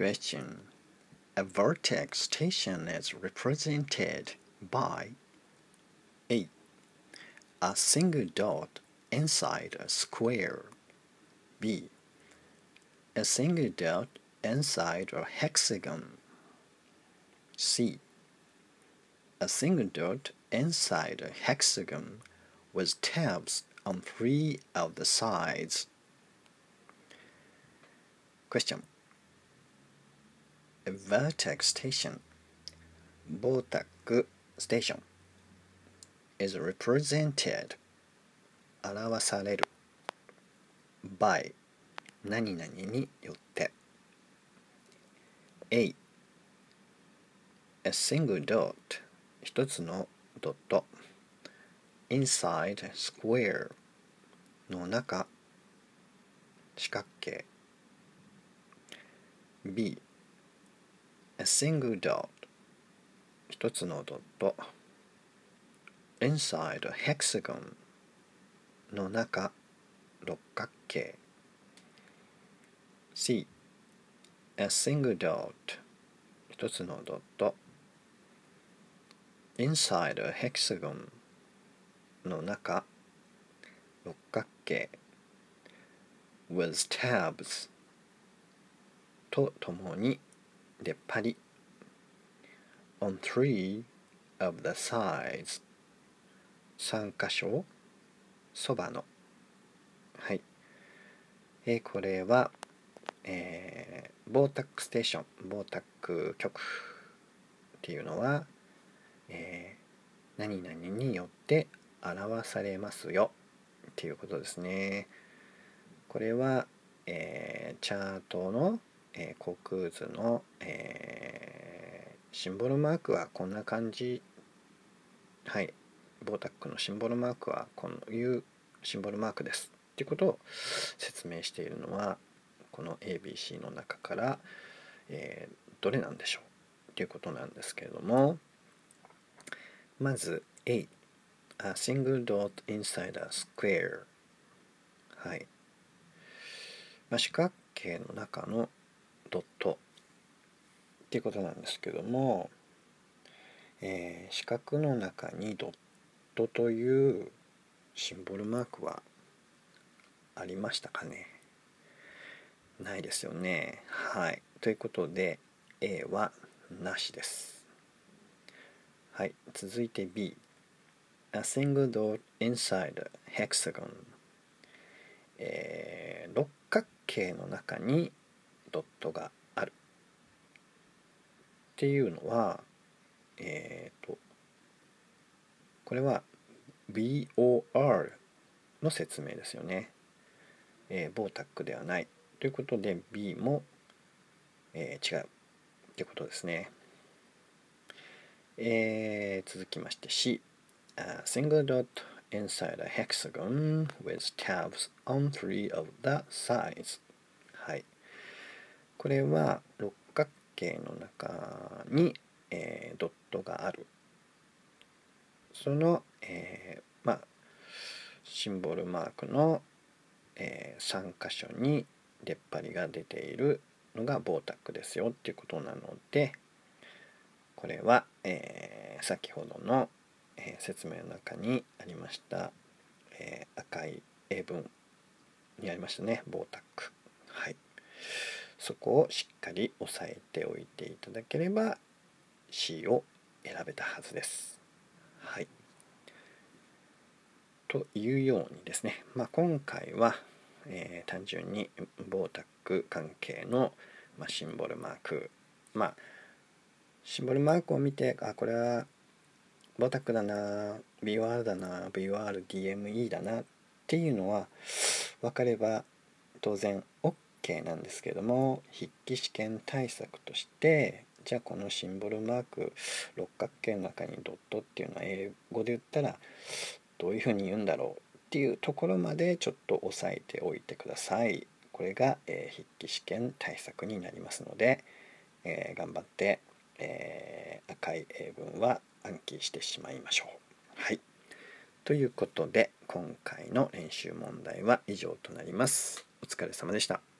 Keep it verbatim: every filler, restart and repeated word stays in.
Question. A vertex station is represented by A. A single dot inside a square. B. A single dot inside a hexagon. C. A single dot inside a hexagon with tabs on three of the sides. Question. A vertex station, ボータックステーション is represented 表される by 何々によって A. A single dot 一つのドット inside a square の中四角形 B. A single dot 一つのドット inside a hexagon の中六角形 C. A single dot 一つのドット inside a hexagon の中六角形 with tabs とともに出っ張り on three of the sides 三箇所そばのはい、えー、これは、えー、ボータックステーションボータック局っていうのは、えー、何々によって表されますよっていうことですね。これは、えー、チャートの、えー、国図の、えー、シンボルマークはこんな感じ。はい、ボータックのシンボルマークはこういうシンボルマークですっていうことを説明しているのはこの エービーシー の中から、えー、どれなんでしょうっていうことなんですけれども、まず A. A single dot inside a square。 はい、まあ、四角形の中のドットっていうことなんですけども、えー、四角の中にドットというシンボルマークはありましたかね。ないですよね。はい。ということで A はなしです。はい。続いて B。 A single dot inside a hexagon。えー、六角形の中にドットがあるっていうのは、えーと、これは ビーオーアール の説明ですよね。えー、ボータックではないということで B も、えー、違うということですね。えー、続きまして C。 A single dot inside a hexagon with tabs on three of the sides。 はい、これは六角形の中に、えー、ドットがある。その、えー、まあシンボルマークの、えー、さん箇所に出っ張りが出ているのがボータックですよっていうことなので、これは、えー、先ほどの、えー、説明の中にありました、えー、赤い英文にありましたね、ボータック。はい、そこをしっかり押さえておいていただければ C を選べたはずです。はい。というようにですね、まあ、今回は、えー、単純にボータック関係の、まあ、シンボルマーク、まあシンボルマークを見て、あ、これはボータックだな、ビーオーアール だな、ビーオーアールディーエムイー だなっていうのは分かれば当然 OK なんですけども、筆記試験対策としてじゃあこのシンボルマーク六角形の中にドットっていうのは英語で言ったらどういうふうに言うんだろうっていうところまでちょっと押さえておいてください。これが、えー、筆記試験対策になりますので、えー、頑張って、えー、赤い英文は暗記してしまいましょう。はい。ということで今回の練習問題は以上となります。お疲れ様でした。